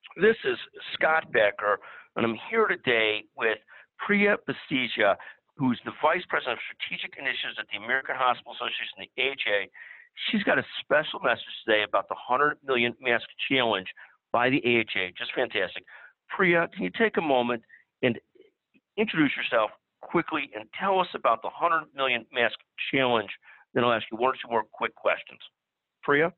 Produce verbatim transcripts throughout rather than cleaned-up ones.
This is Scott Becker, and I'm here today with Priya Basija, who's the Vice President of Strategic Initiatives at the American Hospital Association, the A H A. She's got a special message today about the one hundred million Mask Challenge by the A H A. Just fantastic. Priya, can you take a moment and introduce yourself quickly and tell us about the one hundred million Mask Challenge? Then I'll ask you one or two more quick questions. Priya?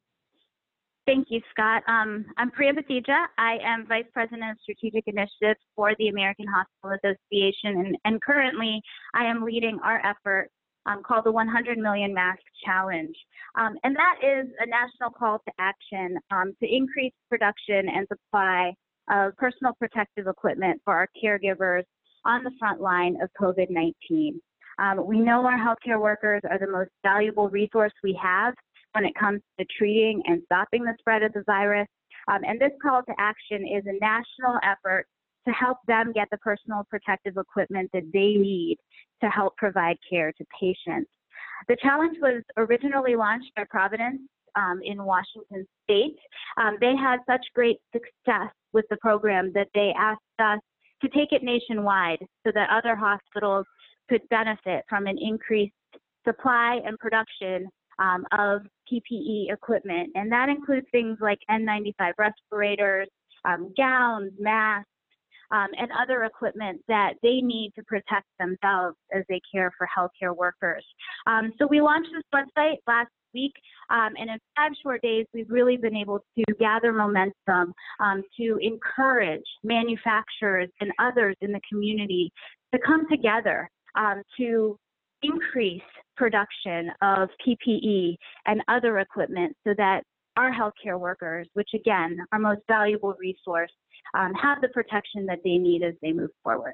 Thank you, Scott. Um, I'm Priya Basija. I am Vice President of Strategic Initiatives for the American Hospital Association, and, and currently I am leading our effort um, called the one hundred million Mask Challenge. Um, and that is a national call to action um, to increase production and supply of personal protective equipment for our caregivers on the front line of COVID nineteen. Um, we know our healthcare workers are the most valuable resource we have when it comes to treating and stopping the spread of the virus. Um, and this call to action is a national effort to help them get the personal protective equipment that they need to help provide care to patients. The challenge was originally launched by Providence um, in Washington State. Um, they had such great success with the program that they asked us to take it nationwide so that other hospitals could benefit from an increased supply and production Um, of P P E equipment. And that includes things like N ninety-five respirators, um, gowns, masks, um, and other equipment that they need to protect themselves as they care for healthcare workers. Um, so we launched this website last week, um, and in five short days, we've really been able to gather momentum um, to encourage manufacturers and others in the community to come together um, to increase production of P P E and other equipment so that our healthcare workers, which again, our most valuable resource, um, have the protection that they need as they move forward.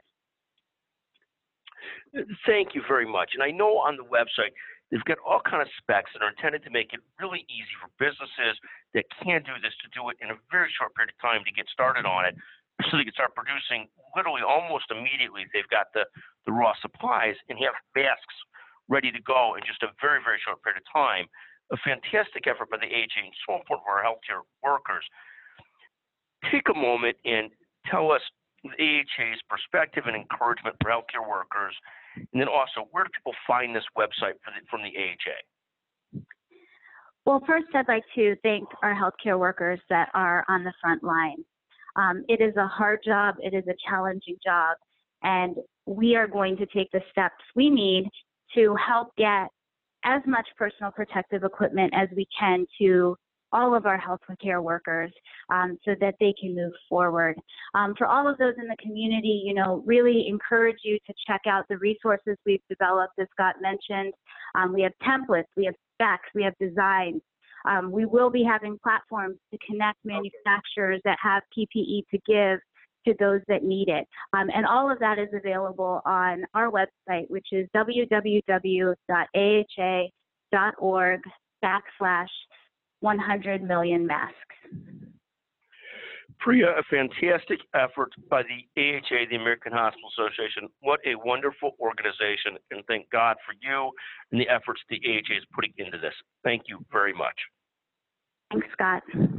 Thank you very much. And I know on the website, they've got all kind of specs that are intended to make it really easy for businesses that can do this to do it in a very short period of time to get started on it, so they can start producing literally almost immediately. They've got the, the raw supplies and have masks ready to go in just a very, very short period of time. A fantastic effort by the A H A, and so important for our healthcare workers. Take a moment and tell us the A H A's perspective and encouragement for healthcare workers, and then also, where do people find this website for the, from the A H A? Well, first, I'd like to thank our healthcare workers that are on the front line. Um, it is a hard job, it is a challenging job, and we are going to take the steps we need to help get as much personal protective equipment as we can to all of our healthcare workers um, so that they can move forward. Um, for all of those in the community, you know, really encourage you to check out the resources we've developed, as Scott mentioned. Um, we have templates, we have specs, we have designs. Um, we will be having platforms to connect manufacturers that have P P E to give to those that need it. Um, and all of that is available on our website, which is w w w dot a h a dot org backslash one hundred million masks. Priya, a fantastic effort by the A H A, the American Hospital Association. What a wonderful organization, and thank God for you and the efforts the A H A is putting into this. Thank you very much. Thanks, Scott.